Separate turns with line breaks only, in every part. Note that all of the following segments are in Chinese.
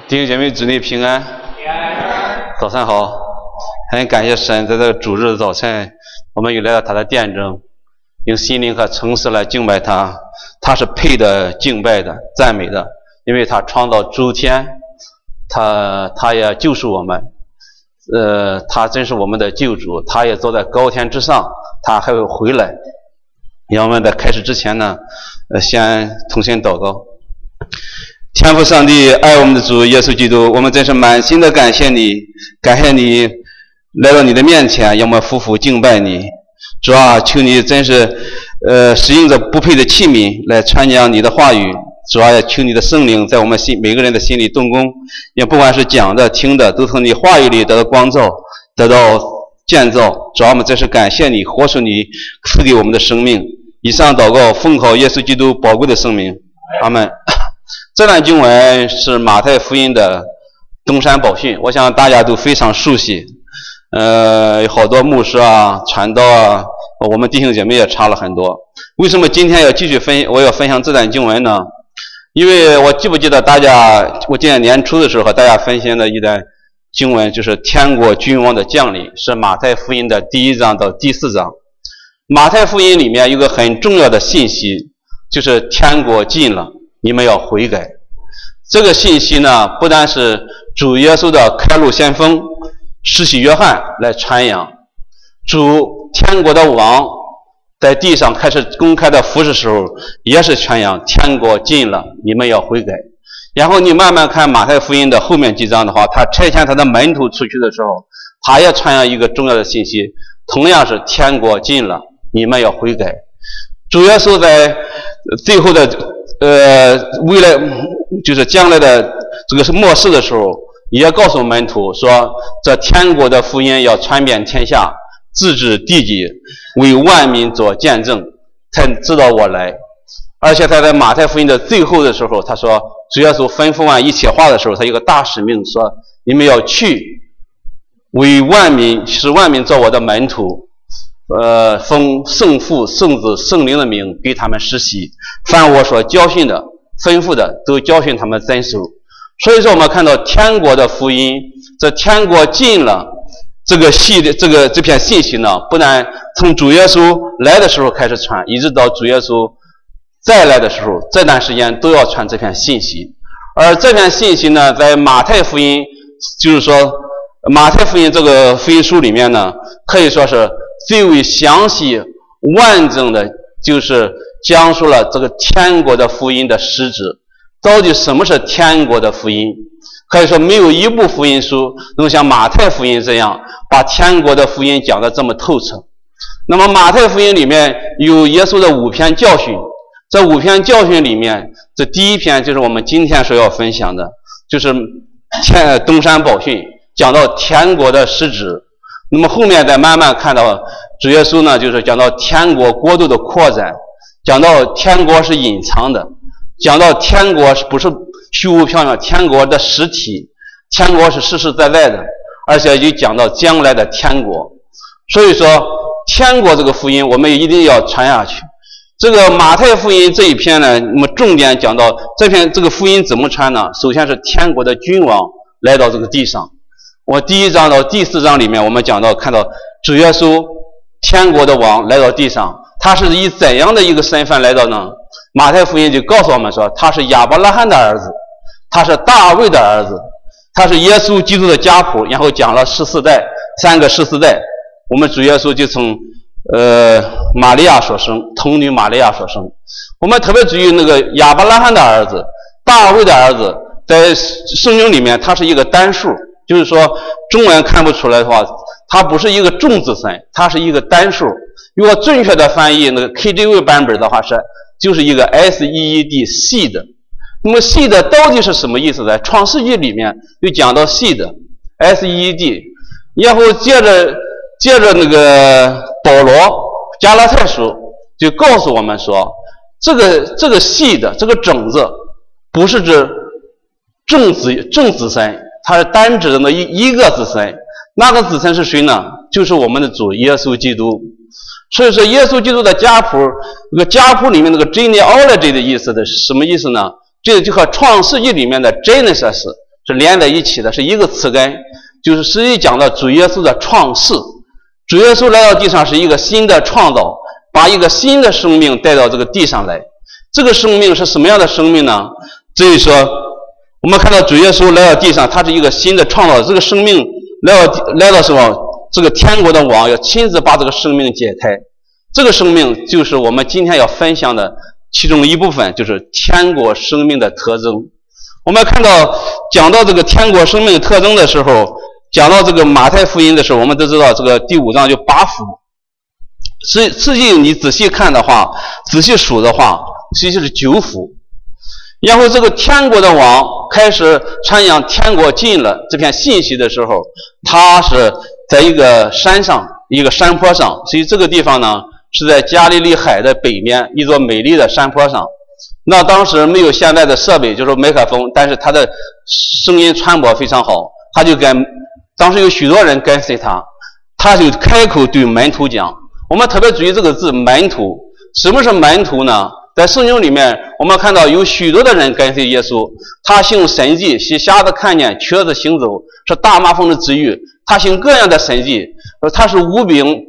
弟兄姐妹，主内平安。早上好，很感谢神，在这个主日的早晨，我们又来到他的殿中，用心灵和诚实来敬拜他。他是配的敬拜的、赞美的，因为他创造诸天，他也救赎我们。他真是我们的救主，他也坐在高天之上，他还会回来。让我们在开始之前呢，先同心祷告。天父上帝，爱我们的主耶稣基督，我们真是满心的感谢你，感谢你来到你的面前，让我们夫妇敬拜你。主啊，求你真是使用着不配的器皿来传讲你的话语。主啊，也求你的圣灵在我们每个人的心里动工，也不管是讲的听的，都从你话语里得到光照，得到建造。主啊，我们真是感谢你，活出你赐给我们的生命。以上祷告奉靠耶稣基督宝贵的圣名，阿们。这段经文是马太福音的登山宝训，我想大家都非常熟悉。有好多牧师啊、传道啊，我们弟兄姐妹也查了很多。为什么今天要继续我要分享这段经文呢？因为我记不记得我今年年初的时候和大家分享的一段经文，就是天国君王的降临，是马太福音的第1章到第4章。马太福音里面有个很重要的信息，就是天国近了，你们要悔改。这个信息呢，不单是主耶稣的开路先锋施洗约翰来传扬，主天国的王在地上开始公开的服侍时候，也是传扬天国近了，你们要悔改。然后你慢慢看马太福音的后面几章的话，他差遣他的门徒出去的时候，他也传扬一个重要的信息，同样是天国近了，你们要悔改。主耶稣在最后的未来就是将来的这个是末世的时候，也告诉门徒说，这天国的福音要传遍天下，直至地极，为万民做见证，才知道我来。而且他在马太福音的最后的时候，他说主耶稣吩咐完一切话的时候，他有个大使命，说你们要去为万民，使万民做我的门徒，奉圣父、圣子、圣灵的名给他们施洗，凡我所教训的、吩咐的，都教训他们遵守。所以说我们看到天国的福音，这天国近了这篇信息呢，不但从主耶稣来的时候开始传，一直到主耶稣再来的时候，这段时间都要传这篇信息。而这篇信息呢，在马太福音，就是说马太福音这个福音书里面呢，可以说是最为详细完整的，就是讲述了这个天国的福音的实质。到底什么是天国的福音？可以说没有一部福音书能像马太福音这样把天国的福音讲得这么透彻。那么马太福音里面有耶稣的5篇教训，这5篇教训里面，这第一篇就是我们今天所要分享的，就是登山宝训，讲到天国的实质。那么后面再慢慢看到主耶稣呢，就是讲到天国国度的扩展，讲到天国是隐藏的，讲到天国不是虚无缥缈，天国的实体，天国是实实在在的，而且就讲到将来的天国。所以说天国这个福音我们一定要传下去。这个马太福音这一篇呢，那么重点讲到这个福音怎么传呢？首先是天国的君王来到这个地上。我第1章到第4章里面，我们看到主耶稣天国的王来到地上，他是以怎样的一个身份来到呢？马太福音就告诉我们说，他是亚伯拉罕的儿子，他是大卫的儿子，他是耶稣基督的家谱，然后讲了14代，3个14代。我们主耶稣就从玛利亚所生，童女玛利亚所生。我们特别注意那个亚伯拉罕的儿子、大卫的儿子，在圣经里面他是一个单数，就是说中文看不出来的话，它不是一个众子孙，它是一个单数。如果准确的翻译那个 KJV 版本的话，就是一个 SEED seed。那么 seed 到底是什么意思呢？创世纪里面就讲到 seed SEED， 然后接着那个保罗加拉太书就告诉我们说，这个 seed 这个种子不是指正子孙，它是单指的那一个子孙。那个子孙是谁呢？就是我们的主耶稣基督。所以说耶稣基督的家谱，那个家谱里面那个 genealogy 的意思的什么意思呢？这就和创世纪里面的 Genesis 是连在一起的，是一个词根，就是实际讲到主耶稣的创世。主耶稣来到地上是一个新的创造，把一个新的生命带到这个地上来。这个生命是什么样的生命呢？所以说我们看到主耶稣来到地上，他是一个新的创造，这个生命来到什么？这个天国的王要亲自把这个生命解开。这个生命就是我们今天要分享的其中一部分，就是天国生命的特征。我们看到讲到这个天国生命特征的时候，讲到这个马太福音的时候，我们都知道这个第5章就8福。实际你仔细看的话，仔细数的话，实际是9福。然后这个天国的王开始传扬天国近了这片信息的时候，他是在一个山上，一个山坡上。所以这个地方呢是在加利利海的北面一座美丽的山坡上。那当时没有现在的设备，就是麦克风，但是他的声音传播非常好，他就当时有许多人跟随他，他就开口对门徒讲。我们特别注意这个字门徒。什么是门徒呢？在圣经里面我们看到有许多的人跟随耶稣，他行神迹，使瞎子看见，瘸子行走，是大麻风的治愈，他行各样的神迹，他是无病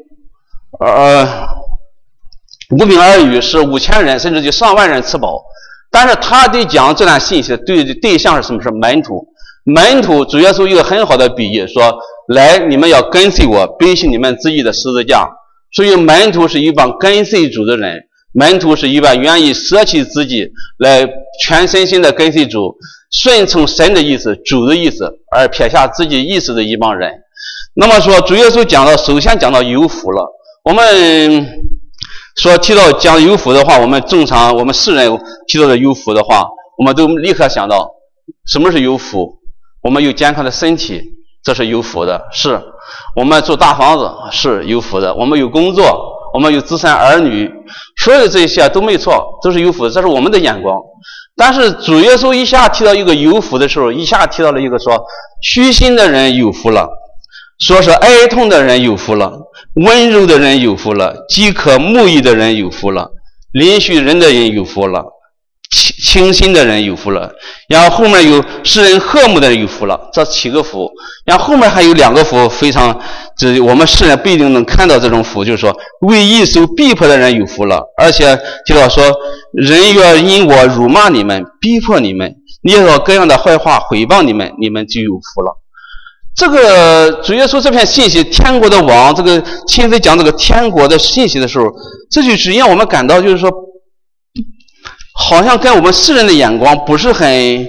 而愈，是5000人甚至就上万人吃饱。但是他得讲这段信息的对象是什么？是门徒。门徒主耶稣一个很好的比喻，说来你们要跟随我，背起你们自己的十字架。所以门徒是一帮跟随主的人，门徒是一帮愿意舍弃自己来全身心的跟随主，顺从神的意思，主的意思，而撇下自己意思的一帮人。那么说主耶稣首先讲到有福了。我们提到讲有福的话，我们世人提到的有福的话，我们都立刻想到什么是有福？我们有健康的身体，这是有福的，是我们住大房子是有福的，我们有工作，我们有子孙儿女，所有这些都没错，都是有福的，这是我们的眼光。但是主耶稣一下提到一个有福的时候，一下提到了一个说虚心的人有福了，说是哀痛的人有福了，温柔的人有福了，饥渴慕义的人有福了，怜恤人的人有福了，清心的人有福了，然后后面有使人和睦的人有福了，这7个福。然后后面还有2个福，非常我们世人不一定能看到这种福，就是说为义受逼迫的人有福了，而且提到说人若因我辱骂你们，逼迫你们，捏造各样的坏话毁谤你们，你们就有福了。这个主耶稣这片信息，天国的王这个亲自讲这个天国的信息的时候，这就是让我们感到就是说好像跟我们世人的眼光不是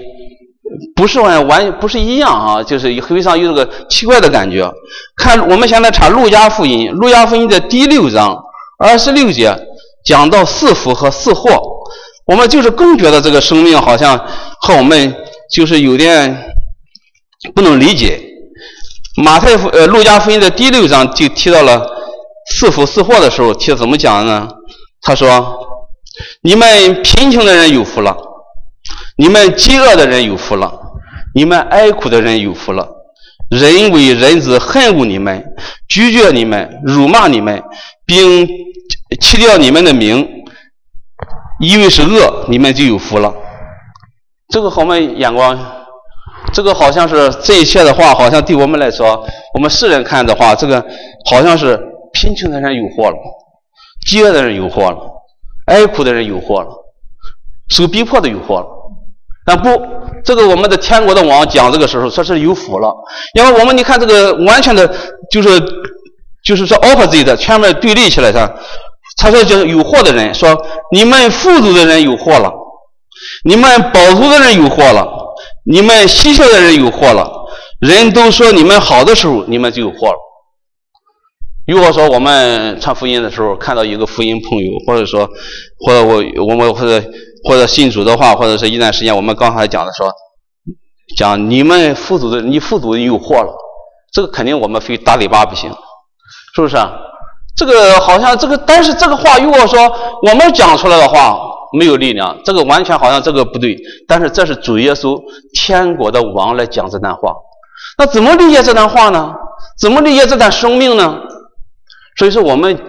一样啊，就是非常有这个奇怪的感觉。看我们现在查路加福音的第6章26节讲到4福和4祸，我们就是更觉得这个生命好像和我们就是有点不能理解。路加福音的第6章就提到了4福4祸的时候，提怎么讲呢？他说你们贫穷的人有福了，你们饥饿的人有福了，你们哀苦的人有福了，人为人子恨恶你们，拒绝你们，辱骂你们，并弃掉你们的名，因为是恶，你们就有福了。这个和我们眼光，这个好像是这一切的话，好像对我们来说，我们世人看的话，这个好像是贫穷的人有祸了，饥饿的人有祸了，哀苦的人有祸了，受逼迫的有祸了。但不，这个我们的天国的王讲这个时候说是有福了，因为我们你看这个完全的就是说 opposite 全面对立起来，他说就是有祸的人，说你们富足的人有祸了，你们饱足的人有祸了，你们稀缺的人有祸了，人都说你们好的时候，你们就有祸了。如果说我们传福音的时候看到一个福音朋友，或者信主的话，或者是一段时间我们刚才讲的说，讲你们富足的，你富足的有祸了，这个肯定我们非打嘴巴不行，是不是啊？这个好像这个，但是这个话如果说我们讲出来的话没有力量，这个完全好像这个不对。但是这是主耶稣天国的王来讲这段话，那怎么理解这段话呢？怎么理解这段生命呢？所以说我们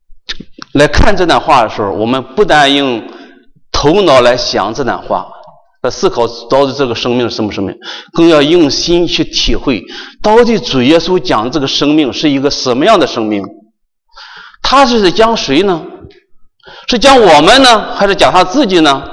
来看这段话的时候，我们不但用头脑来想这段话， 来思考到底这个生命是什么生命，更要用心去体会到底主耶稣讲的这个生命是一个什么样的生命。他是讲谁呢？是讲我们呢，还是讲他自己呢？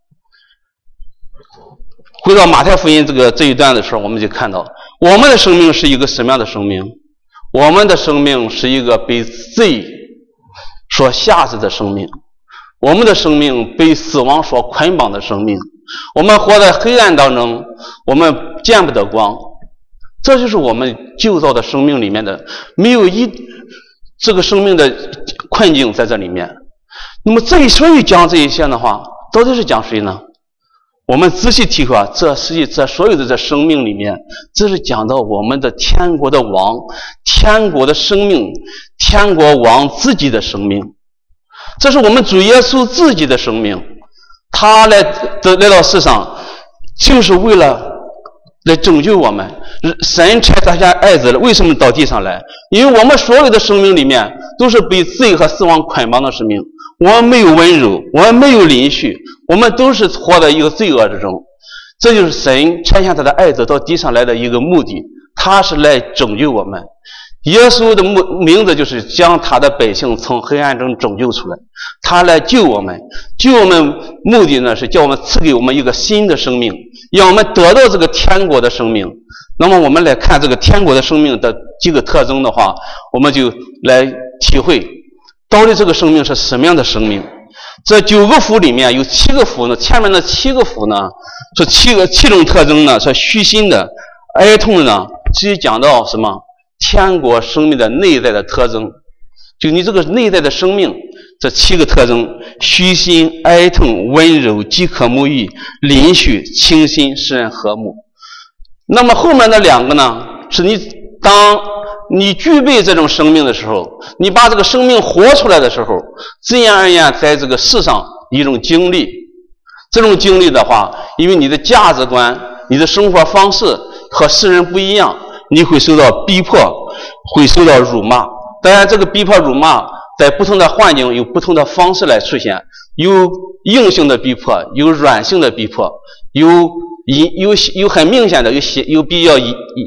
回到马太福音这一段的时候，我们就看到我们的生命是一个什么样的生命。我们的生命是一个被罪所辖制的生命，我们的生命被死亡所捆绑的生命，我们活在黑暗当中，我们见不得光。这就是我们旧造的生命里面的，没有这个生命的困境在这里面。那么所以讲这一些的话，到底是讲谁呢？我们仔细体会啊，这实际在所有的这生命里面，这是讲到我们的天国的王，天国的生命，天国王自己的生命。这是我们主耶稣自己的生命，他来到世上就是为了来拯救我们。神差他家爱子为什么到地上来？因为我们所有的生命里面都是被罪和死亡捆绑的生命，我们没有温柔，我们没有灵续，我们都是活在一个罪恶之中。这就是神差遣他的爱子到地上来的一个目的，他是来拯救我们。耶稣的名字就是将他的百姓从黑暗中拯救出来，他来救我们。救我们目的呢，是叫我们赐给我们一个新的生命，让我们得到这个天国的生命。那么我们来看这个天国的生命的几个特征的话，我们就来体会到底这个生命是什么样的生命。这9个福里面有7个福呢，前面的7个福呢是7种特征呢，是虚心的、哀痛的呢，其实讲到什么？天国生命的内在的特征，就你这个内在的生命，这7个特征：虚心、哀痛、温柔、饥渴慕义、灵续、清心、使人和睦。那么后面的2个呢，是当你具备这种生命的时候，你把这个生命活出来的时候，自然而然在这个世上一种经历。这种经历的话，因为你的价值观、你的生活方式和世人不一样，你会受到逼迫，会受到辱骂。当然这个逼迫辱骂在不同的环境有不同的方式来出现，有硬性的逼迫，有软性的逼迫，有很明显的，有比较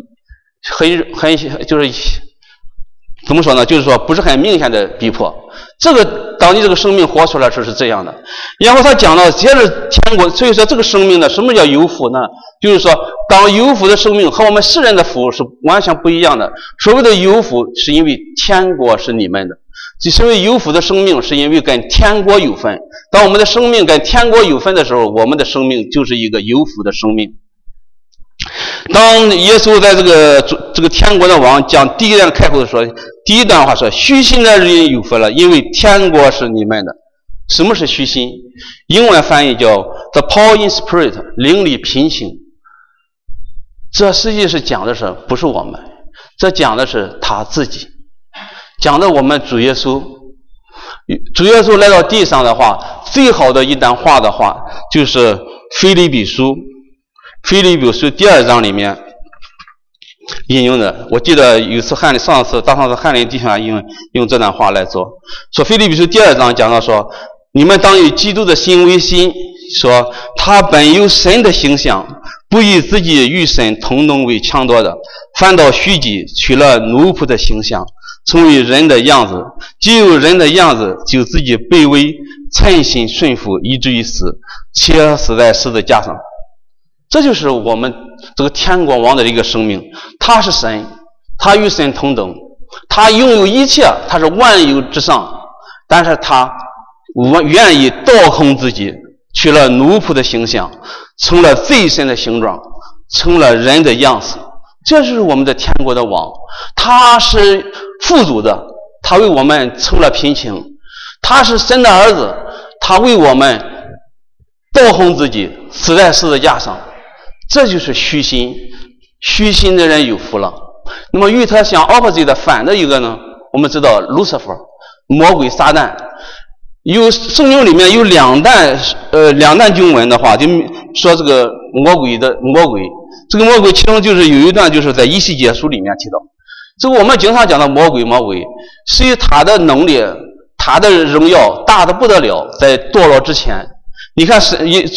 就是怎么说呢，就是说不是很明显的逼迫。这个当你这个生命活出来时是这样的。然后他讲到接着天国，所以说这个生命呢，什么叫有福呢？就是说当有福的生命和我们世人的福是完全不一样的。所谓的有福是因为天国是你们的，所谓有福的生命是因为跟天国有分。当我们的生命跟天国有分的时候，我们的生命就是一个有福的生命。当耶稣在这个天国的王讲第一段开口的时候，第一段话说：虚心的人有福了，因为天国是你们的。什么是虚心？英文翻译叫 The poor in spirit， 灵里贫情。这实际是讲的是不是我们，这讲的是他自己，讲的我们主耶稣。主耶稣来到地上的话，最好的一段话的话，就是腓立比书第2章里面引用的。我记得有次上次翰林弟兄用这段话来做，说腓立比书第2章讲到说，你们当以基督的心为心，说他本有神的形象，不以自己与神同等为强夺的，反倒虚己，取了奴仆的形象，成为人的样子。既有人的样子，就自己卑微，诚心顺服，以至于死，且死在十字架上。这就是我们这个天国王的一个生命。他是神，他与神同等，他拥有一切，他是万有之上，但是他愿意倒空自己，取了奴仆的形象，成了罪身的形状，成了人的样子。这就是我们的天国的王，他是富足的，他为我们成了贫穷，他是神的儿子，他为我们倒空自己，死在十字架上。这就是虚心，虚心的人有福了。那么与他相 opposite 的反的一个呢，我们知道 Lucifer 魔鬼撒旦。圣经里面有两段经文的话，就说这个魔鬼，这个魔鬼其中就是有一段就是在以西结书里面提到，这个我们经常讲的魔鬼，实际他的能力，他的荣耀大的不得了，在堕落之前，你看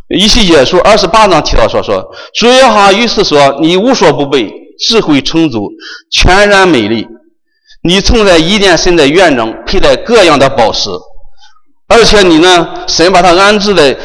以西结书28章提到说主耶和华于是说，你无所不备，智慧充足，全然美丽。你曾在伊甸神的园中佩戴各样的宝石，而且你呢，神把它安置在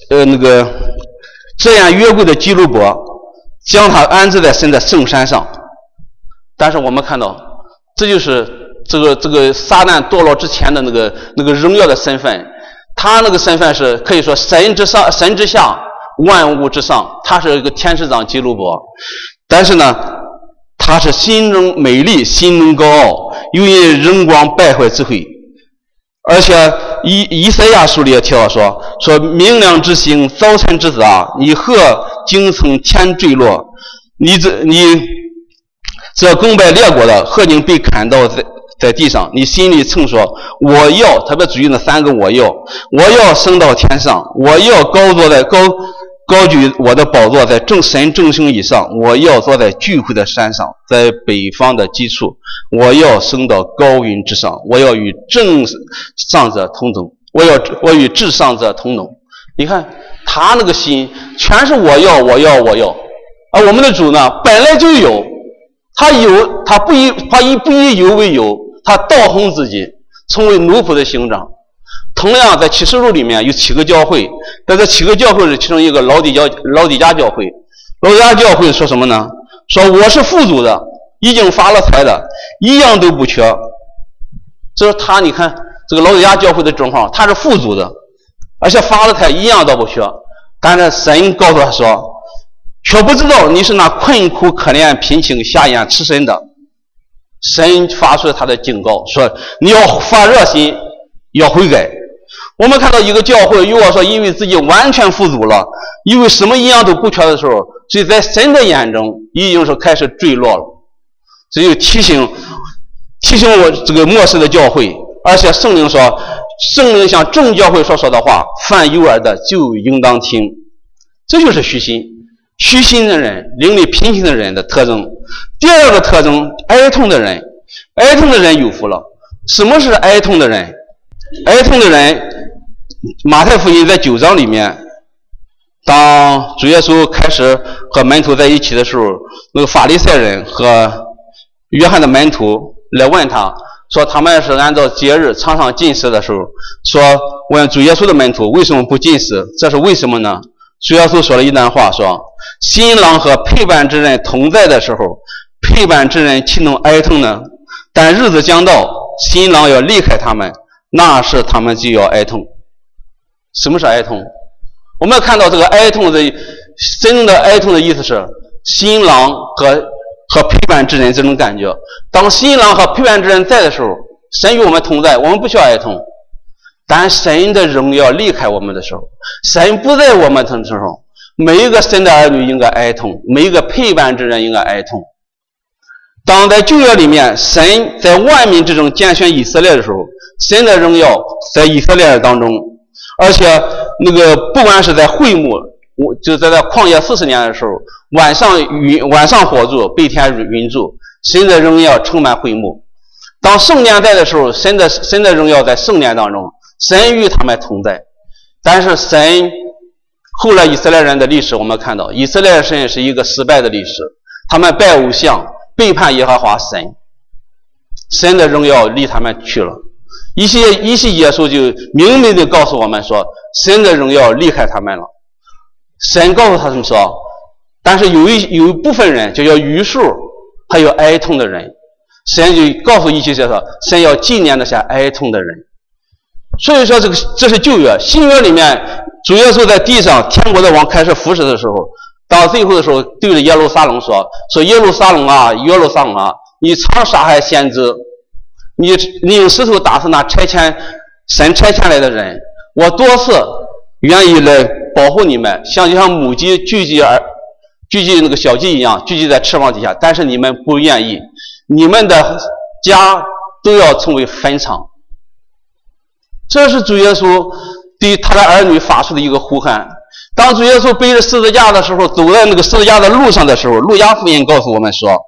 这样约柜的基路伯，将它安置在神的圣山上。但是我们看到，这就是这个撒旦堕落之前的那个荣耀的身份。他那个身份是可以说神之上，神之下，万物之上，他是一个天使长基路伯。但是呢，他是心中美丽，心中高傲，又因荣光败坏智慧。而且以赛亚书里也提到说明亮之星，早晨之子啊，你何竟从天坠落？你这攻败列国的，何竟被砍倒在地上？你心里曾说，我要，特别注意那3个我要升到天上，我要高举我的宝座在神正星以上，我要坐在聚会的山上，在北方的基础，我要升到高云之上，我要与正上者同等，我与至上者同等。你看他那个心全是我要。而我们的主呢，本来就有，他不以有为有，他倒空自己，成为奴仆的形状。同样在启示录里面有7个教会，在这7个教会是其中一个老底嘉教会。老底嘉教会说什么呢？说我是富足的，已经发了财的，一样都不缺。这是他，你看这个老底嘉教会的状况，他是富足的，而且发了财，一样都不缺。但是神告诉他说，却不知道你是那困苦可怜贫穷瞎眼痴身的。神发出了他的警告，说你要发热心，要悔改。我们看到一个教会，如果说因为自己完全富足了，因为什么一样都不缺的时候，所以在神的眼中已经是开始坠落了。这就提醒我这个末世的教会。而且圣灵说，圣灵向众教会所说的话，凡有耳的就应当听。这就是虚心的人，灵里贫穷的人的特征。第二个特征，哀痛的人有福了。什么是哀痛的人？哀痛的人，马太福音在9章里面，当主耶稣开始和门徒在一起的时候，那个法利赛人和约翰的门徒来问他，说他们是按照节日常常禁食的时候，说问主耶稣的门徒为什么不禁食，这是为什么呢？主耶稣说了一段话，说新郎和陪伴之人同在的时候，陪伴之人岂能哀痛呢？但日子将到，新郎要离开他们，那时他们就要哀痛。什么是哀痛？我们看到这个哀痛的真正的哀痛的意思是新郎和陪伴之人这种感觉。当新郎和陪伴之人在的时候，神与我们同在，我们不需要哀痛。但神的荣耀离开我们的时候，神不在我们的时候，每一个神的儿女应该哀痛，每一个陪伴之人应该哀痛。当在旧约里面，神在万民之中拣选以色列的时候，神的荣耀在以色列人当中。而且那个不管是在会幕，就在旷野40年的时候，晚上火柱，白天云柱，神的荣耀充满会幕。当圣年在的时候，神的荣耀在圣年当中，神与他们同在。但是神后来以色列人的历史，我们看到以色列人是一个失败的历史，他们拜偶像，背叛耶和华神的荣耀离他们去了。以西结书就明明的告诉我们说，神的荣耀离开他们了。神告诉他们说，但是有一部分人，就叫余数，还有哀痛的人，神就告诉以西结说，神要纪念那些哀痛的人。所以说这是旧约。新约里面，主耶稣在地上天国的王开始服侍的时候，到最后的时候对着耶路撒冷说耶路撒冷啊，你常杀害先知，你用石头打死那神差遣来的人，我多次愿意来保护你们，就像母鸡聚集那个小鸡一样，聚集在翅膀底下，但是你们不愿意，你们的家都要成为坟场。这是主耶稣对他的儿女发出的一个呼喊。当主耶稣背着十字架的时候，走在那个十字架的路上的时候，路加福音告诉我们说，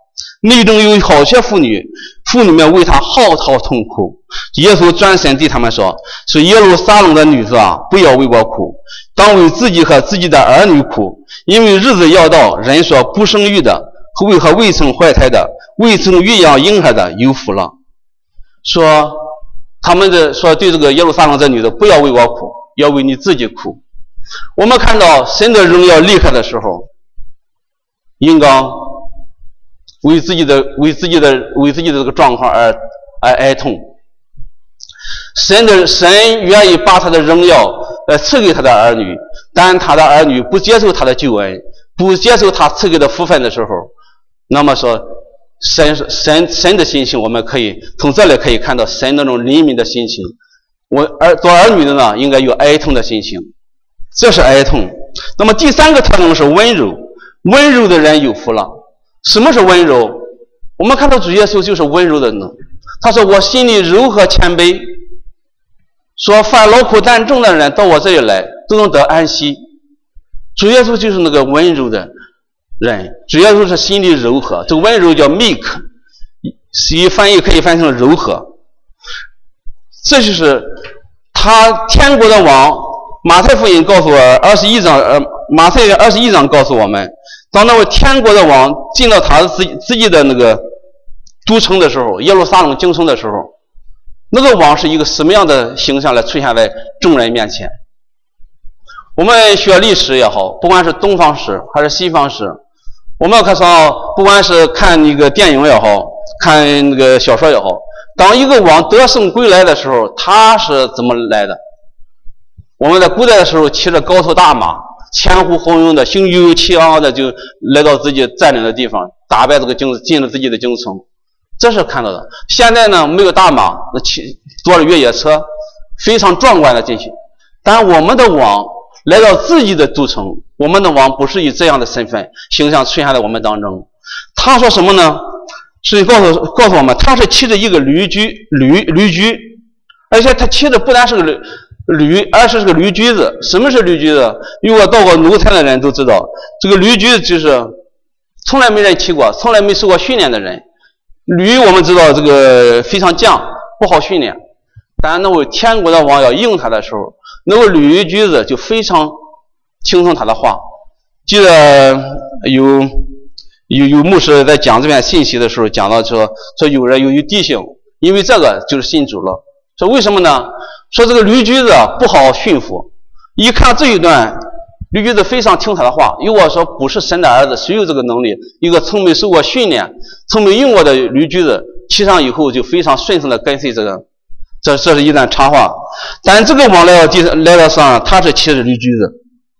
内中有好些妇女们为他嚎啕痛哭。耶稣转身对他们说：耶路撒冷的女子啊，不要为我哭，当为自己和自己的儿女哭，因为日子要到，人说不生育的和未曾怀胎的、未曾育养婴孩的有福了。说对这个耶路撒冷这女的，不要为我哭，要为你自己哭。我们看到神的荣耀离开的时候，应当为自己的这个状况而哀痛。神愿意把他的荣耀赐给他的儿女，但他的儿女不接受他的救恩，不接受他赐给的福分的时候，那么说神的心情，我们可以从这里可以看到神那种怜悯的心情。做儿女的呢，应该有哀痛的心情，这是哀痛。那么第三个特征是温柔，温柔的人有福了。什么是温柔？我们看到主耶稣就是温柔的呢。他说：我心里柔和谦卑，说凡劳苦担重的人到我这里来，都能得安息。主耶稣就是那个温柔的人，主耶稣是心里柔和，这个温柔叫 meek， 翻译可以翻译成柔和。这就是他天国的王。马太福音告诉我21章，马太21章告诉我们，当那位天国的王进到他自己的那个都城的时候，耶路撒冷京城的时候，那个王是一个什么样的形象来出现在众人面前？我们学历史也好，不管是东方史还是西方史，我们看到不管是看那个电影也好，看那个小说也好，当一个王得胜归来的时候，他是怎么来的？我们在古代的时候骑着高头大马，前呼后拥的，雄赳气昂的就来到自己占领的地方，打败这个进了自己的京城，这是看到的。现在呢，没有大马，坐着越野车，非常壮观的进去。但我们的王来到自己的都城，我们的王不是以这样的身份形象出现在我们当中。他说什么呢？是告诉我们，他是骑着一个驴驹，而且他骑的不单是个驴，而是个驴驹子。什么是驴驹子？如果到过奴才的人都知道，这个驴驹子就是从来没人骑过，从来没受过训练的人。驴我们知道这个非常犟，不好训练，但那位天国的王要用他的时候，那位驴驹子就非常听从他的话。记得有牧师在讲这篇信息的时候讲到说有弟兄因为这个就是信主了。说为什么呢？说这个驴驹子不好驯服，一看这一段，驴驹子非常听他的话。如果说不是神的儿子，谁有这个能力？一个从没受过训练、从没用过的驴驹子，骑上以后就非常顺从的跟随这个。这是一段插话。但这个王来到上，他是骑着驴驹子，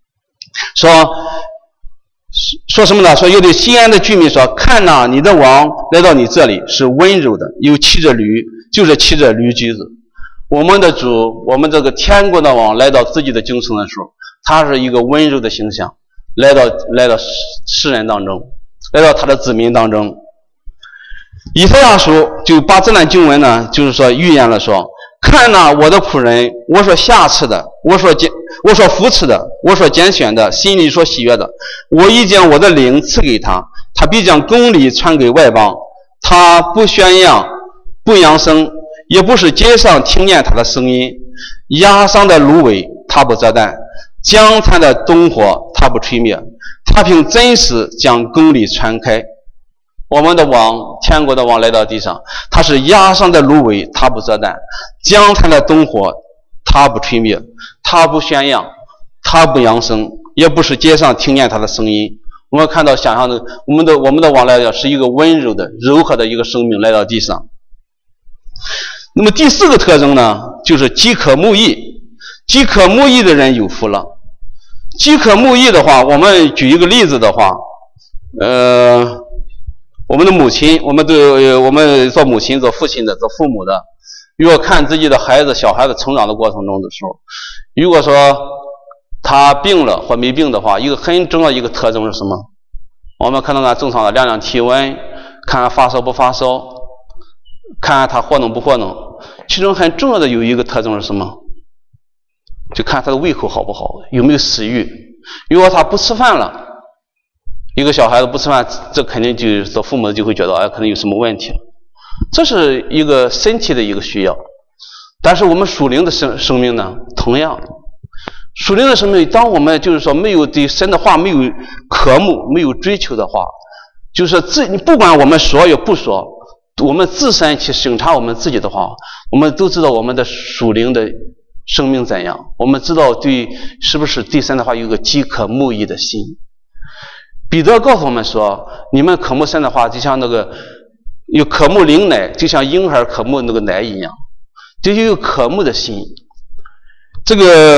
说什么呢？说有对西安的居民说：看哪，你的王来到你这里是温柔的，又骑着驴，就是骑着驴驹子。我们的主，我们这个天国的王来到自己的京城的时候，他是一个温柔的形象，来到世人当中，来到他的子民当中。以赛亚书就把这段经文呢，就是说预言了说：看哪，我的仆人，我所下赐的，我所扶持的，我所拣选的，心里所喜悦的，我已将我的灵赐给他，他必将公理传给外邦。他不宣扬，不扬声，也不是街上听见他的声音。压伤的芦苇他不折断，将残的灯火他不吹灭。他凭真实将公理传开。我们的王，天国的王来到地上，他是压伤的芦苇他不折断，将残的灯火他不吹灭。他不宣扬，他不扬声，也不是街上听见他的声音。我们看到想象的我们的王来讲是一个温柔的柔和的一个生命来到地上。那么第四个特征呢，就是饥渴慕义。饥渴慕义的人有福了。饥渴慕义的话，我们举一个例子的话，我们的母亲，我们做母亲、做父亲的、做父母的，如果看自己的小孩子成长的过程中的时候，如果说他病了或没病的话，一个很重要的一个特征是什么？我们看到他正常的量量体温，看他发烧不发烧，看他活动不活动。其中很重要的有一个特征是什么？就看他的胃口好不好，有没有食欲。如果他不吃饭了， 一个小孩子不吃饭，这肯定就做父母的就会觉得可能有什么问题了。这是一个身体的一个需要。但是我们属灵的生命呢，同样属灵的生命，当我们就是说没有对神的话没有渴慕没有追求的话，就是说你不管我们说也不说，我们自身去审查我们自己的话，我们都知道我们的属灵的生命怎样，我们知道是不是对神的话有一个饥渴慕义的心。彼得告诉我们说，你们渴慕神的话，就像那个有渴慕灵奶，就像婴孩渴慕那个奶一样，就有渴慕的心。这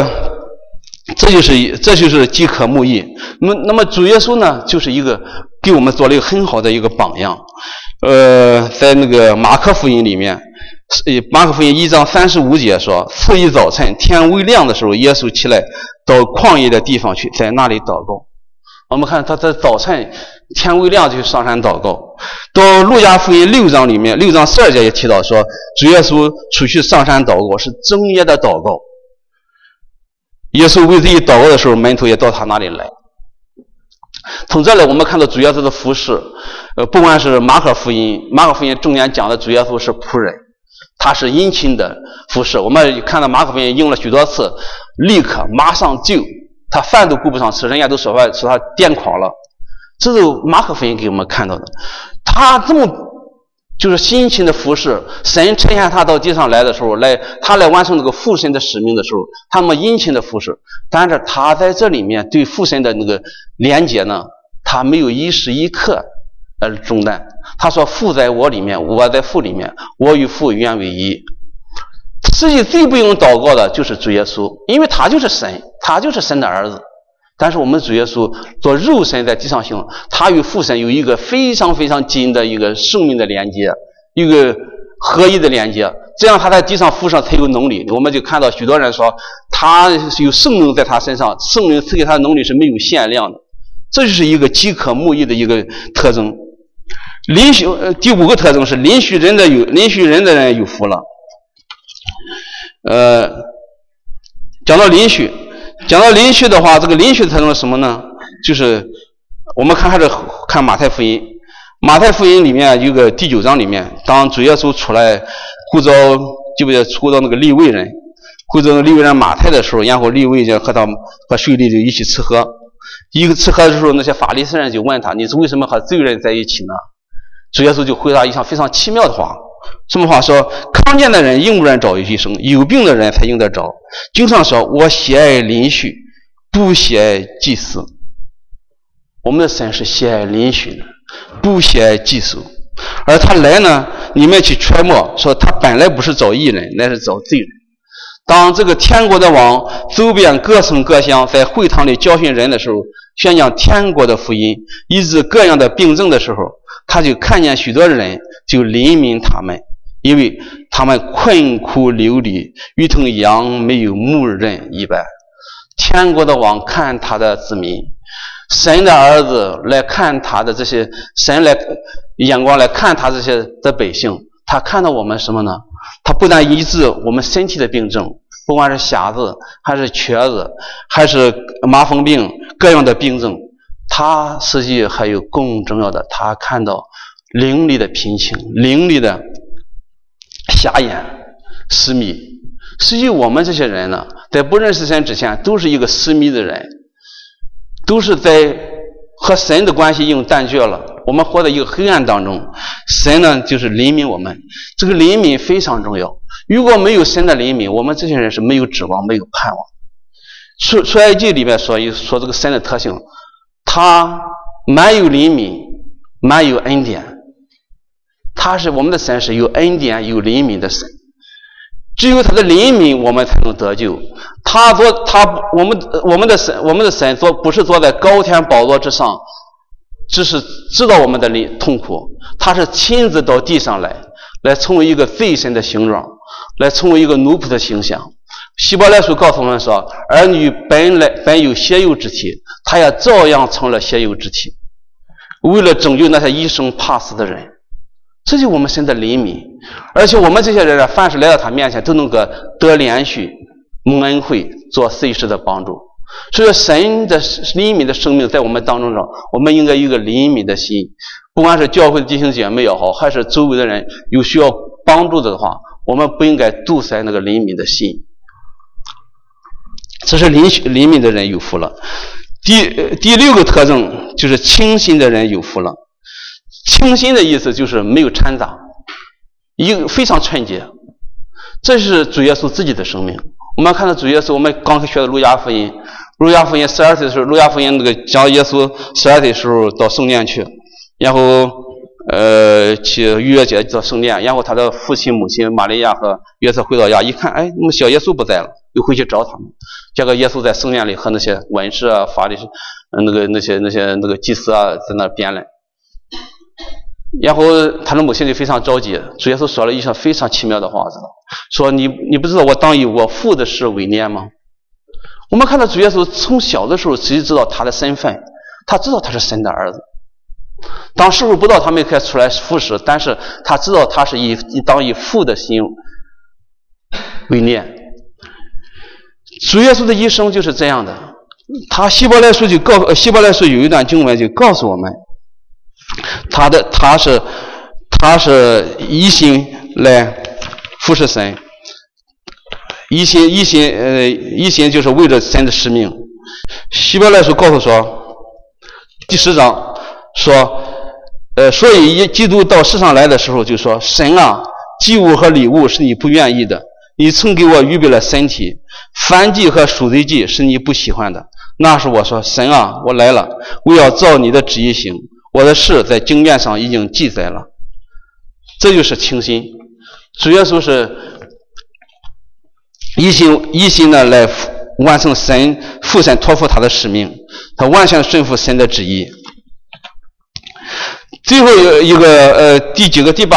就是饥渴慕义。那么主耶稣呢，就是一个给我们做了一个很好的一个榜样。在那个马可福音里面，马可福音1章35节说，次一早晨天微亮的时候，耶稣起来到旷野的地方去，在那里祷告。我们看他在早晨天微亮就上山祷告。到路加福音6章里面，6章12节也提到说，主耶稣出去上山祷告是正夜的祷告。耶稣为自己祷告的时候，门徒也到他那里来。从这里我们看到主耶稣的服事，不管是马可福音重点讲的主耶稣是仆人，他是殷勤的服事。我们看到马可福音用了许多次立刻马上就，他饭都顾不上吃，人家都说他癫狂了。这是马可福音给我们看到的。他这么就是辛勤的服事，神差遣他到地上来的时候，他来完成那个父神的使命的时候，他们殷勤的服事。但是他在这里面对父神的那个连结呢，他没有一时一刻中断。他说父在我里面，我在父里面，我与父原为一。实际最不用祷告的就是主耶稣，因为他就是神，他就是神的儿子。但是我们主耶稣做肉身在地上行，他与父神有一个非常非常紧的一个生命的连接，一个合一的连接，这样他在地上服上才有能力。我们就看到许多人说他有圣灵在他身上，圣灵赐给他的能力是没有限量的，这就是一个饥渴慕义的一个特征。第5个特征是邻居人的人有福了。讲到邻居的话，这个邻居特征是什么呢？就是我们还是看马太福音。马太福音里面有个第9章里面，当主耶稣出来呼召那个利未人，呼召利未人马太的时候，然后利未人和税吏就一起吃喝。一个吃喝的时候，那些法利赛人就问他，你是为什么和罪人在一起呢？主耶稣就回答一项非常奇妙的话。什么话说，康健的人应不人找医生，有病的人才应得找。经上说，我喜爱邻居，不喜爱祭司。我们的神是喜爱邻居的，不喜爱祭司。而他来呢，你们去揣摩，说他本来不是找义人，乃是找罪人。当这个天国的王走遍各省各乡，在会堂里教训人的时候，宣讲天国的福音，医治各样的病症的时候，他就看见许多人，就怜悯他们，因为他们困苦流离，如同羊没有牧人一般。天国的王看他的子民，神的儿子来看他的这些，神来眼光来看他这些的百姓，他看到我们什么呢？他不但医治我们身体的病症，不管是瞎子还是瘸子还是麻风病各样的病症，他实际还有更重要的，他看到灵里的贫穷，灵里的瞎眼失迷。实际我们这些人呢，在不认识神之前都是一个失迷的人，都是在和神的关系已经断绝了，我们活在一个黑暗当中。神呢就是怜悯我们，这个怜悯非常重要。如果没有神的怜悯，我们这些人是没有指望没有盼望。出埃及里面说这个神的特性，他满有怜悯，满有恩典。我们的神是有恩典有怜悯的神，只有他的怜悯我们才能得救。我们的神不是坐在高天宝座之上，只是知道我们的痛苦，他是亲自到地上来成为一个罪神的形状，来成为一个奴仆的形象。希伯来书告诉我们说，儿女本有血肉之体，他也照样成了血肉之体，为了拯救那些一生怕死的人。这就是我们神的怜悯。而且我们这些人凡是来到他面前都能够得连续蒙恩惠，做随时的帮助。 所以说神的怜悯的生命在我们当中上，我们应该有一个怜悯的心，不管是教会的弟兄姐妹也好，还是周围的人有需要帮助的话，我们不应该堵塞那个怜悯的心。这是怜悯的人有福了。第六个特征就是清心的人有福了。清心的意思就是没有掺杂，一个非常纯洁，这是主耶稣自己的生命。我们看到主耶稣，我们刚学的路加福音12岁的时候，路加福音那个讲耶稣12岁的时候到圣殿去，然后去逾越节到圣殿，然后他的父亲母亲玛利亚和约瑟回到家，一看，哎，那么小耶稣不在了，又回去找他们。结果耶稣在圣殿里和那些文士啊、法利赛那个祭司啊在那辩论。然后他的母亲就非常着急，主耶稣说了一句非常奇妙的话，说你不知道我当以我父的事为念吗？我们看到主耶稣从小的时候只知道他的身份，他知道他是神的儿子。当时候不知道他没开出来服侍，但是他知道他是当以父的心为念。主耶稣的一生就是这样的。他希伯来书有一段经文就告诉我们，他是一心来服侍神，一心就是为了神的使命。希伯来书告诉说，第10章说，所以基督到世上来的时候就说，神啊，祭物和礼物是你不愿意的，你曾给我预备了身体，燔祭和赎罪祭是你不喜欢的。那时我说，神啊，我来了，我要照你的旨意行，我的事在经卷上已经记载了。这就是清心。主耶稣是一心的来完成父神托付他的使命，他完全顺服神的旨意。最后一个第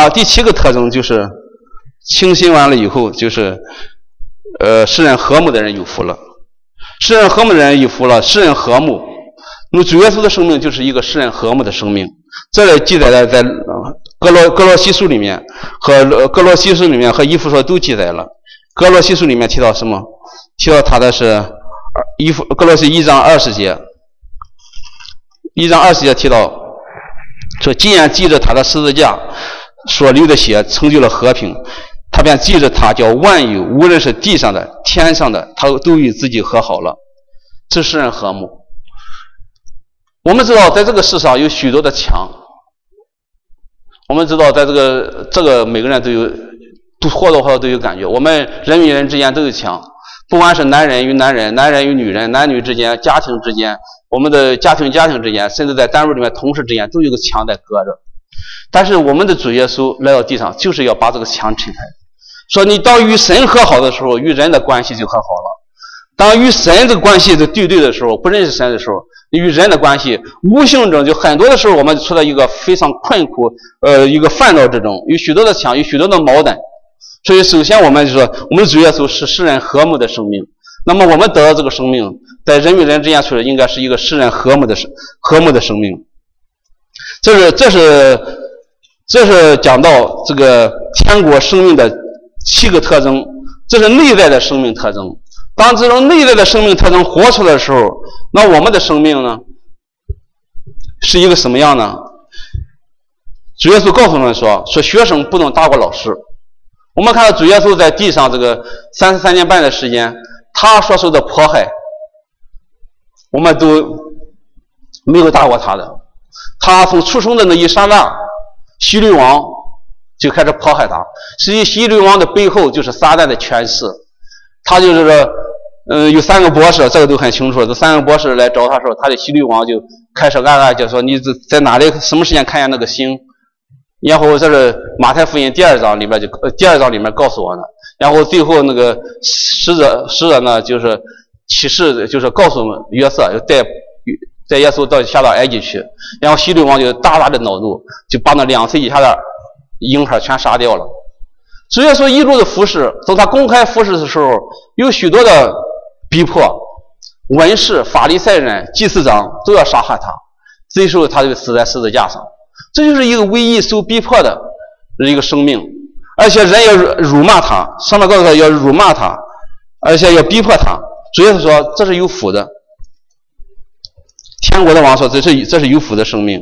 7个特征就是清心完了以后，就是使人和睦的人有福了。使人和睦的人有福了，使人和睦。那么主耶稣的生命就是一个使人和睦的生命。这里记载了在哥罗西书里面和以弗所都记载了。哥罗西书里面提到什么？提到他的是哥罗西1章20节。1章20节提到说，既然记着他的十字架所流的血成就了和平，他便记着他叫万有，无论是地上的天上的，他都与自己和好了。这使人和睦。我们知道在这个世上有许多的墙，我们知道在这个每个人都或多或少都有感觉，我们人与人之间都有墙，不管是男人与男人、男人与女人、男女之间、家庭之间，我们的家庭之间，甚至在单位里面同事之间都有个墙在隔着。但是我们的主耶稣来到地上就是要把这个墙拆开，说你当与神和好的时候，与人的关系就和好了。当与神的关系对的时候，不认识神的时候，与人的关系无形中就很多的时候我们处在一个非常困苦一个烦恼之中，有许多的墙，有许多的矛盾。所以首先我们就说，我们的主耶稣是使人和睦的生命。那么我们得到这个生命，在人与人之间处的应该是一个使人和睦的生命。这是讲到这个天国生命的7个特征，这是内在的生命特征。当这种内在的生命特征活出来的时候，那我们的生命呢是一个什么样呢？主耶稣告诉我们说学生不能大过老师。我们看到主耶稣在地上这个33年半的时间，他所受的迫害我们都没有大过他的。他从出生的那一刹那，希律王就开始迫害他。实际希律王的背后就是撒旦的权势。他就是说有3个博士，这个都很清楚。这3个博士来找他的时候，他的希律王就开始暗就说，你在哪里什么时间看见那个星？然后这是马太福音第2章里面告诉我的。然后最后那个使者呢，就是启示，就是告诉约瑟要带耶稣下到埃及去。然后希律王就大大的恼怒，就把那2岁以下的婴孩全杀掉了。主耶稣一路的服侍，从他公开服侍的时候，有许多的逼迫，文士、法利赛人、祭司长都要杀害他，最后他就死在十字架上。这就是一个为义受逼迫的一个生命，而且人要辱骂他，上面告诉他要辱骂他，而且要逼迫他。主耶稣说这是有福的， 天国的王说这是有福的生命。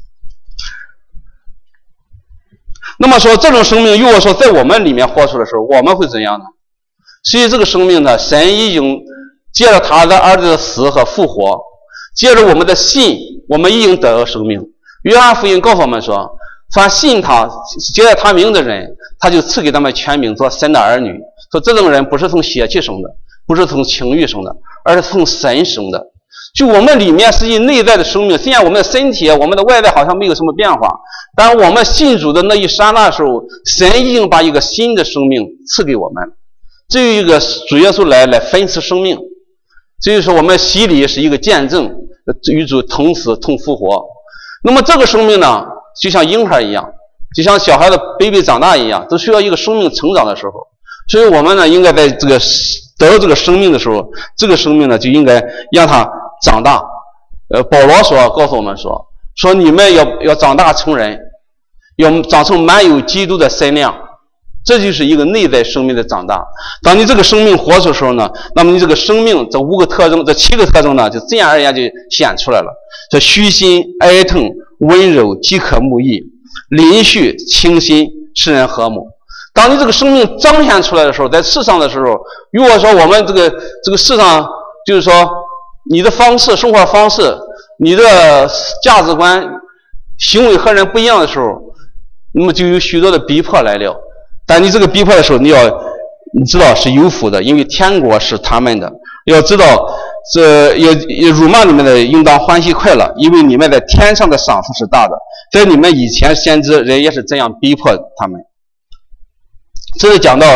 那么说这种生命如果说在我们里面活出的时候，我们会怎样呢？所以这个生命呢，神已经借着他的儿子的死和复活，借着我们的信，我们已经得到生命。约翰福音告诉我们说，凡信他接待他名的人，他就赐给他们权柄做神的儿女。说这种人不是从血气生的，不是从情欲生的，而是从神生的。就我们里面实际内在的生命，虽然我们的身体我们的外在好像没有什么变化，但我们信主的那一刹那的时候，神已经把一个新的生命赐给我们。这有一个主耶稣来分赐生命，所以说我们洗礼是一个见证，与主同死同复活。那么这个生命呢，就像婴孩一样，就像小孩的 baby 长大一样，都需要一个生命成长的时候。所以我们呢，应该在这个得到这个生命的时候，这个生命呢就应该让它长大。保罗告诉我们说你们要长大成人，要长成满有基督的身量。这就是一个内在生命的长大。当你这个生命活出的时候呢，那么你这个生命这5个特征，这7个特征呢，就自然而然就显出来了。这虚心、哀痛、温柔、饥渴慕义、邻续、清心、使人和睦。当你这个生命彰显出来的时候，在世上的时候，如果说我们这个世上，就是说你的方式、生活方式、你的价值观、行为和人不一样的时候，那么就有许多的逼迫来了。但你这个逼迫的时候，你知道是有福的，因为天国是他们的。要知道辱骂你们的应当欢喜快乐，因为你们在天上的赏赐是大的。在你们以前先知人也是这样逼迫他们。这是讲到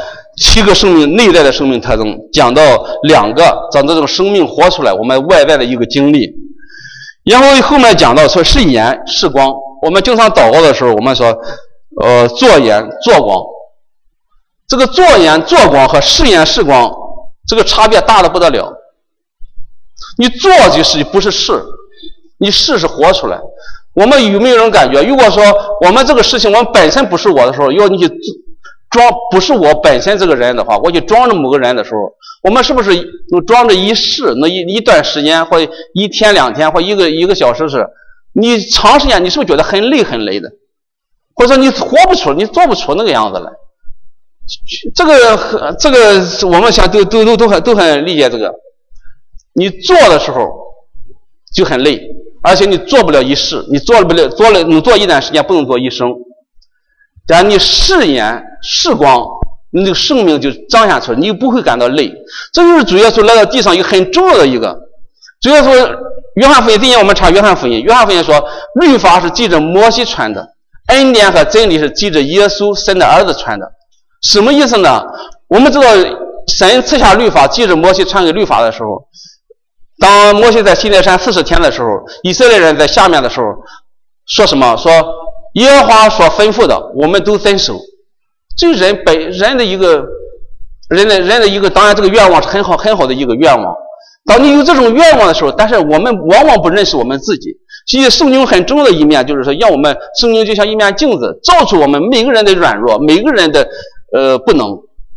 7个生命内在的生命特征，讲到2个讲到这种生命活出来我们外在的一个经历。然后后面讲到说是盐是光。我们经常祷告的时候，我们说做盐做光。这个做盐做光和是盐是光，这个差别大得不得了。你做就是不是是，你是活出来。我们有没有人感觉，如果说我们这个事情我们本身不是我的时候，要你去装不是我本身这个人的话，我去装着某个人的时候，我们是不是装着一世，那一段时间或1天2天或一个小时，是你长时间你是不是觉得很累的，或者说你活不出，你做不出那个样子来。这个我们想都很理解。这个你做的时候就很累，而且你做不了一世，你能做一段时间，不能做一生。但你是盐是光，你这个生命就彰显出来，你就不会感到累。这就是主耶稣来到地上一个很重要的一个。主耶稣约翰福音，今天我们查约翰福音说，律法是记着摩西传的，恩典和真理是记着耶稣神的儿子传的。什么意思呢？我们知道神赐下律法，记着摩西传给律法的时候，当摩西在西奈山40天的时候，以色列人在下面的时候说什么？说耶和华所吩咐的我们都遵守。这是人的一个当然这个愿望是很好的一个愿望。当你有这种愿望的时候，但是我们往往不认识我们自己。其实圣经很重要的一面就是说，让我们圣经就像一面镜子，照出我们每个人的软弱，每个人的不能。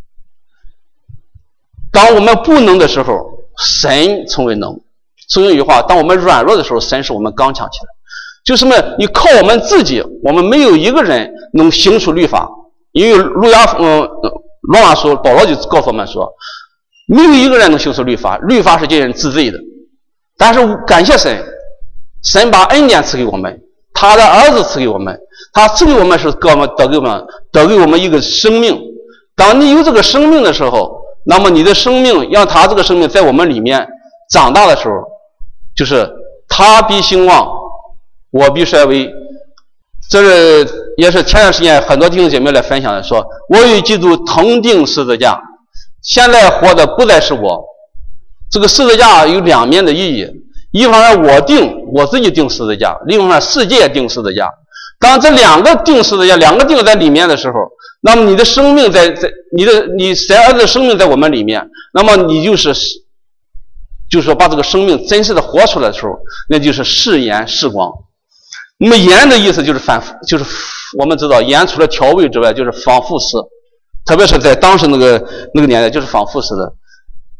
当我们不能的时候，神成为能。所以有一句话，当我们软弱的时候，神使我们刚强起来。就什么？你靠我们自己，我们没有一个人能行出律法。因为罗马书保罗就告诉我们说，没有一个人能行出律法，律法是叫人自罪的。但是感谢神，神把恩典赐给我们，他的儿子赐给我们，他赐给我们是得给我们一个生命。当你有这个生命的时候，那么你的生命让他这个生命在我们里面长大的时候，就是他必兴旺，我必衰微。这也是前段时间很多弟兄姐妹来分享的，说我与基督同定十字架，现在活的不再是我。这个十字架有2面的意义，一方面我自己定十字架，另一方面世界定十字架。当这2个定十字架，2个定在里面的时候，那么你的生命你神儿子的生命在我们里面，那么你就是说把这个生命真实的活出来的时候，那就是是盐是光。那么盐的意思就是就是我们知道盐除了调味之外就是防腐蚀，特别是在当时那个年代就是防腐蚀的。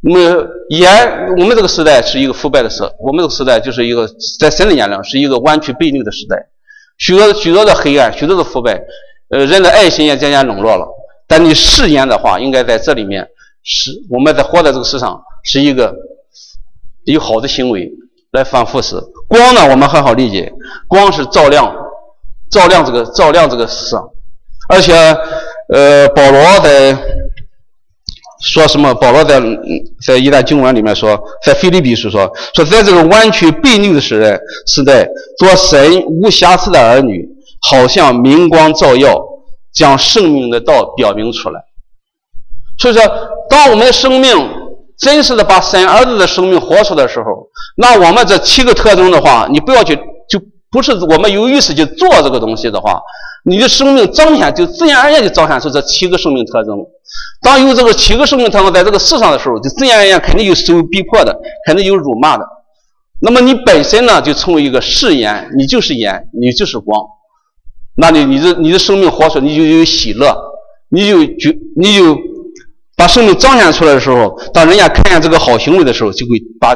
那么我们这个时代是一个腐败的我们这个时代就是一个在神的眼里是一个弯曲背逆的时代，许多的黑暗，许多的腐败，人的爱心也渐渐冷落了。但你誓言的话，应该在这里面是我们在活在这个世上是一个有好的行为来反复时。光呢，我们很好理解，光是照亮这个世上。而且保罗在说什么？保罗在一段经文里面说，在腓立比书说在这个弯曲背逆的时代，做神无瑕疵的儿女，好像明光照耀，将生命的道表明出来。所以说，当我们的生命真实的把神儿子的生命活出来的时候，那我们这7个特征的话，你不要去，就不是我们有意识去做这个东西的话，你的生命彰显就自然而然就彰显出这7个生命特征。当有这个7个生命特征在这个世上的时候，就自然而然肯定有受逼迫的，肯定有辱骂的。那么你本身呢，就成为一个是盐，你就是盐，你就是光。那你的生命活出来，你就有喜乐，你就把生命彰显出来的时候，当人家看见这个好行为的时候，就会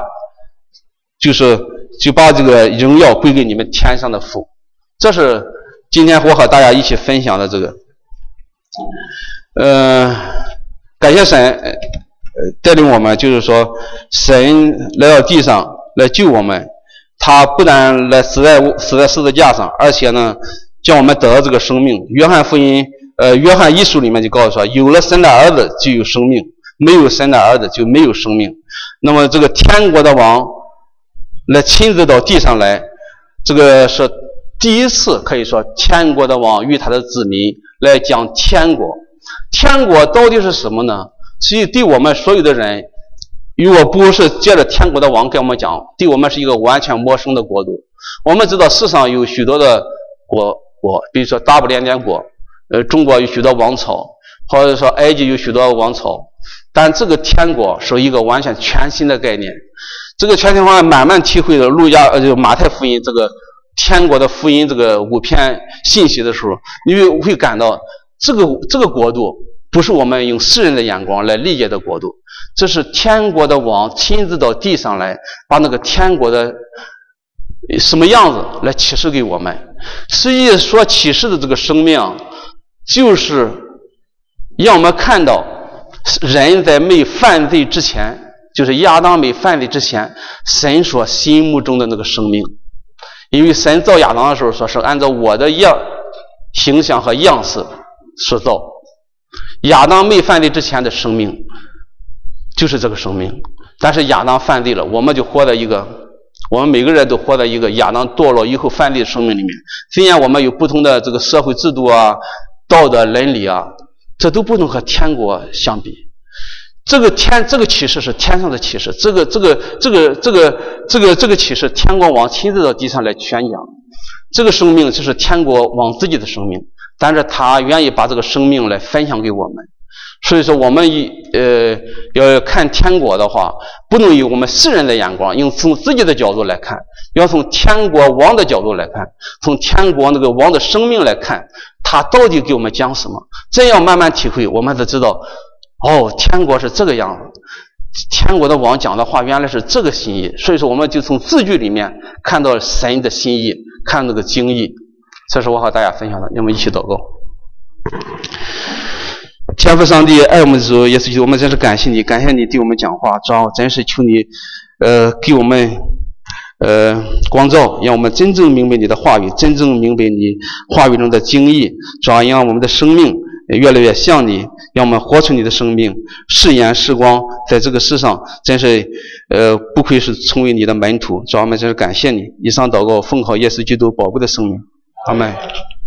把这个荣耀归给你们天上的父。这是今天我和大家一起分享的这个。感谢神带领我们，就是说神来到地上来救我们，他不但来死在十字架上，而且呢叫我们得到这个生命。约翰一书里面就告诉说，有了神的儿子就有生命，没有神的儿子就没有生命。那么这个天国的王来亲自到地上来，这个是第一次，可以说天国的王与他的子民来讲天国。天国到底是什么呢？实际对我们所有的人，如果不是借着天国的王给我们讲，对我们是一个完全陌生的国度。我们知道世上有许多的国，比如说大不列颠国，中国有许多王朝，或者说埃及有许多王朝，但这个天国是一个完全全新的概念。这个全新方案慢慢体会了马太福音这个天国的福音这个5篇信息的时候，你会感到这个国度不是我们用世人的眼光来理解的国度，这是天国的王亲自到地上来，把那个天国的什么样子来启示给我们。实际所启示的这个生命，就是让我们看到人在没犯罪之前，就是亚当没犯罪之前，神所心目中的那个生命。因为神造亚当的时候说是按照我的形象和样式所造，亚当没犯罪之前的生命就是这个生命。但是亚当犯罪了，我们每个人都活在一个亚当堕落以后犯罪的生命里面。虽然我们有不同的这个社会制度啊、道德伦理啊，这都不能和天国相比。这个启示是天上的启示，这个启示天国王亲自到地上来宣讲。这个生命就是天国王自己的生命，但是他愿意把这个生命来分享给我们。所以说我们要看天国的话，不能用我们世人的眼光，用从自己的角度来看，要从天国王的角度来看，从天国那个王的生命来看，他到底给我们讲什么。这样慢慢体会，我们才知道天国是这个样子，天国的王讲的话原来是这个心意。所以说我们就从字句里面看到神的心意，看那个经义。这是我和大家分享的，让我们一起祷告。天父上帝，爱我们的主耶稣基督，我们真是感谢你，感谢你对我们讲话，主要真是求你给我们光照，让我们真正明白你的话语，真正明白你话语中的经义，主要让我们的生命越来越像你，让我们活出你的生命，是盐是光，在这个世上真是不愧是成为你的门徒，主要我们真是感谢你。以上祷告奉靠耶稣基督宝贵的生命，阿们。